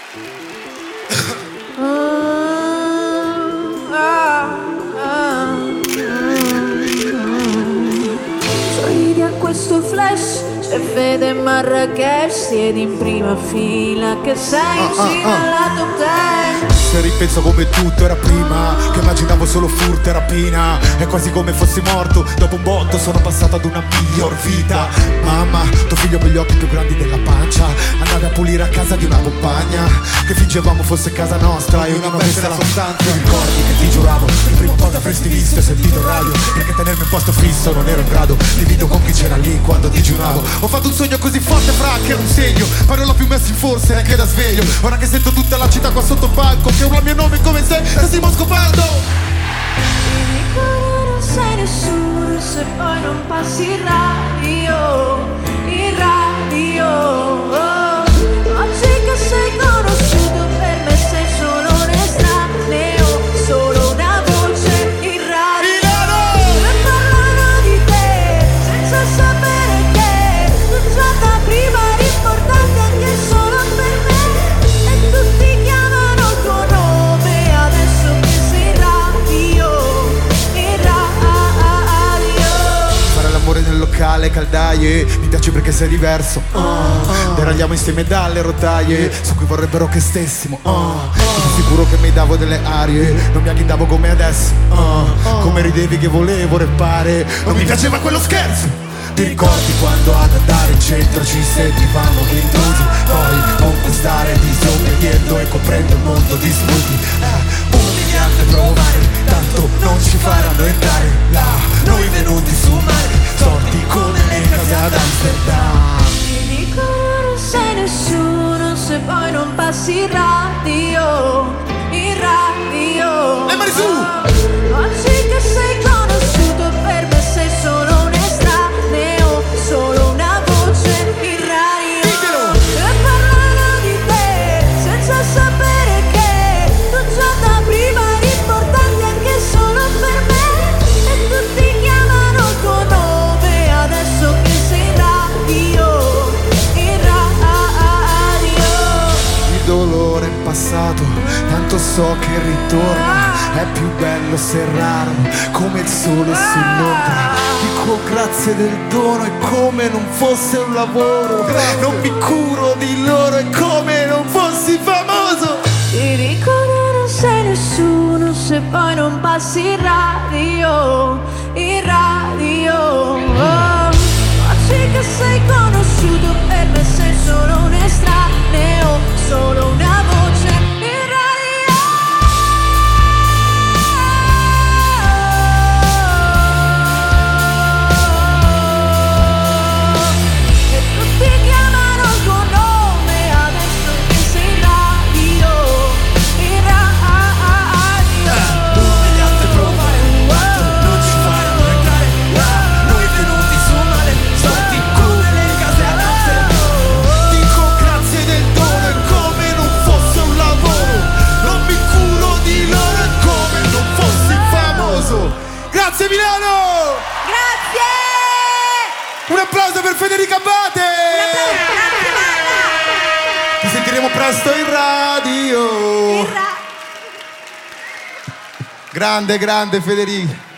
Sorridi a questo flash, c'è Fede Marrakesh, siedi in prima fila che sei in cima alla top 10. Se ripenso come tutto era prima, che immaginavo solo furto e rapina. È quasi come fossi morto, dopo un botto sono passato ad una miglior vita. Mamma, tuo figlio con gli occhi più grandi della pancia, andavi a pulire a casa di una compagna che fingevamo fosse casa nostra e ognuno avesse la sostanza. Ti ricordi che ti giuravo, il primo po' avresti visto e sentito in radio, perché tenermi in posto fisso non ero in grado. Divido con chi c'era lì quando digiunavo. Ho fatto un sogno così forte fra che era un segno, poi non l'ho più messo in forse neanche da sveglio. Ora che sento tutta la città qua sotto palco che urla il mio nome come se stessimo scopando. Ti dico non sei nessuno se poi non passi il radio, il radio. Oggi che sei conosciuto per me sei solo un estraneo, solo una voce in radio. E parlano di te senza sapere che tu già da prima eri importante anche solo per me. E tutti chiamano il tuo nome adesso che sei in radio, in radio. Fare l'amore nel locale, caldaie, mi piace perché sei diverso. Deragliamo insieme dalle rotaie su cui vorrebbero che stessimo. Sono sicuro che mi davo delle arie, non mi agghindavo come adesso. Come ridevi che volevo reppare, non mi piaceva quello scherzo. Ti ricordi quando ad andare in centro ci sentivamo venduti, poi conquistare disobbediendo e coprendo il mondo di sputi. Umiliante provare, tanto non ci faranno entrare là. Noi venuti su mare, storti come le case ad Amsterdam. Ti dico non sei nessuno se poi non passi il radio, il radio. Le mani su! Oggi che sei conosciuto per me sei solo un estraneo, solo una voce in radio. Ditelo! E parlano di te senza sapere che tu già da prima eri importante anche solo per me. E tutti chiamano il tuo nome adesso che sei in radio, in radio. Il dolore è passato, tanto so che ritorna. È più bello se raro, come il sole sull'ombra. Dico grazie del dono, è come non fosse un lavoro. Non mi curo di loro, è come non fossi famoso. Ti dicono non sei nessuno se poi non passi il radio, il radio. Oggi che sei conosciuto per me sei solo un estraneo, solo una voce in radio. E tutti chiamano il tuo nome adesso che sei in radio, in radio. Umiliante provare, tanto non ci faranno entrare là. Noi venuti su mare, storti come le case ad Amsterdam. Dico grazie del dono, è come non fosse un lavoro. Non mi curo di loro, è come non fossi famoso. Grazie Milano! Grazie! Un applauso per Federica Abate! Ci sentiremo presto in radio! Grande, grande Federica!